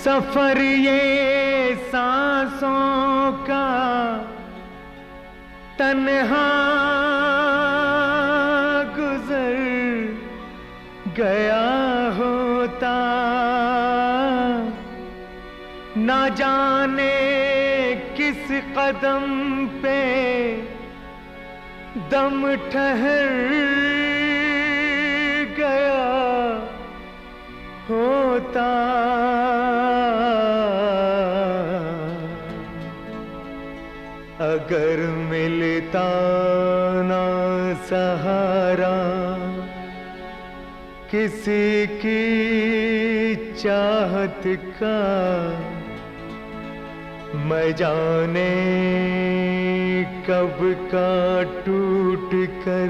सफर ये सांसों का तन्हा गुजर गया होता, ना जाने किस कदम पे दम ठहर गया होता। अगर मिलता ना सहारा किसी की चाहत का, मैं जाने कब का टूट कर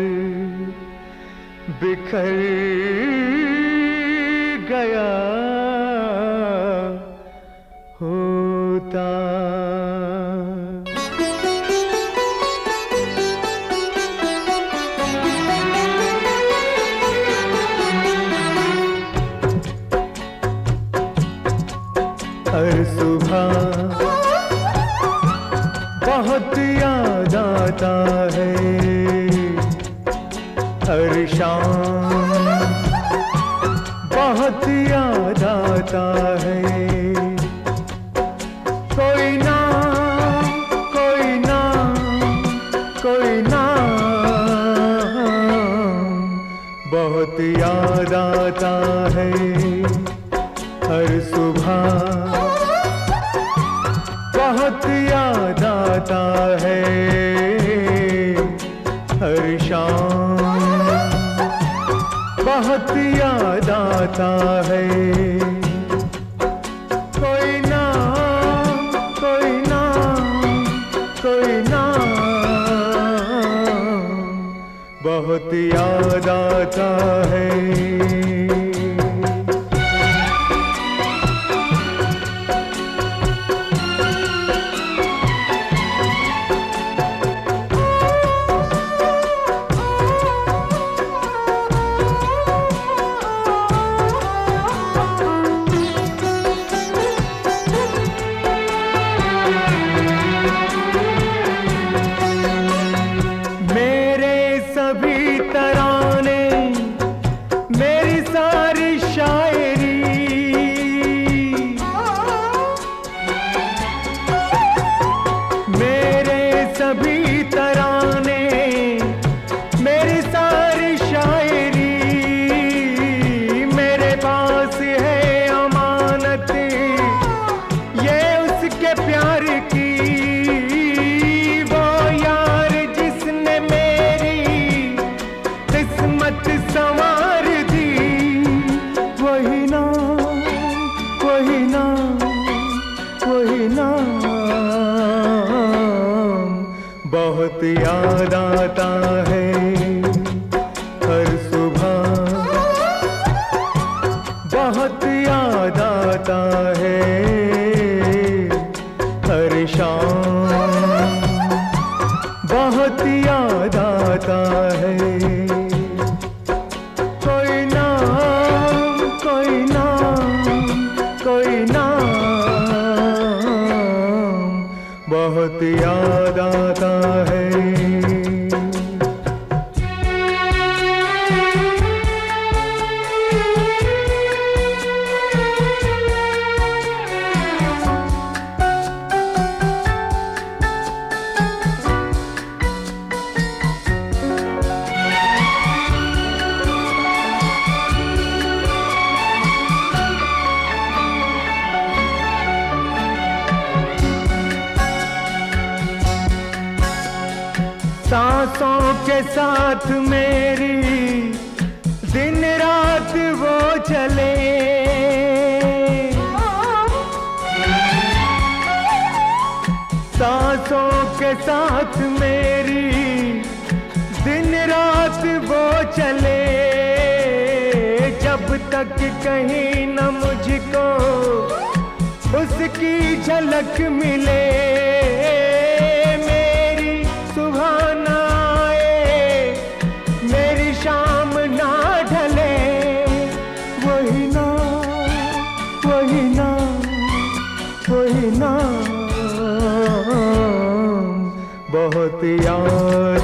बिखर गया होता। हर सुबह बहुत याद आता है, हर शाम बहुत याद आता है। कोई ना कोई ना कोई ना बहुत याद आता है। हर सुबह बहुत याद आता है, हर शाम बहुत याद आता है। कोई ना कोई ना कोई ना बहुत याद आता है। सभी तराने मेरी सारी शायरी, मेरे सभी तराने मेरी सारी शायरी, मेरे पास है अमानत ये उसके प्यार की। संवार दी वही ना वही ना वही ना बहुत याद आता है। हर सुबह बहुत याद आता है, हर शाम बहुत याद आता है। बहुत याद आता है। सांसों के साथ मेरी दिन रात वो चले, सांसों के साथ मेरी दिन रात वो चले। जब तक कहीं न मुझको उसकी झलक मिले, वही ना बहुत याद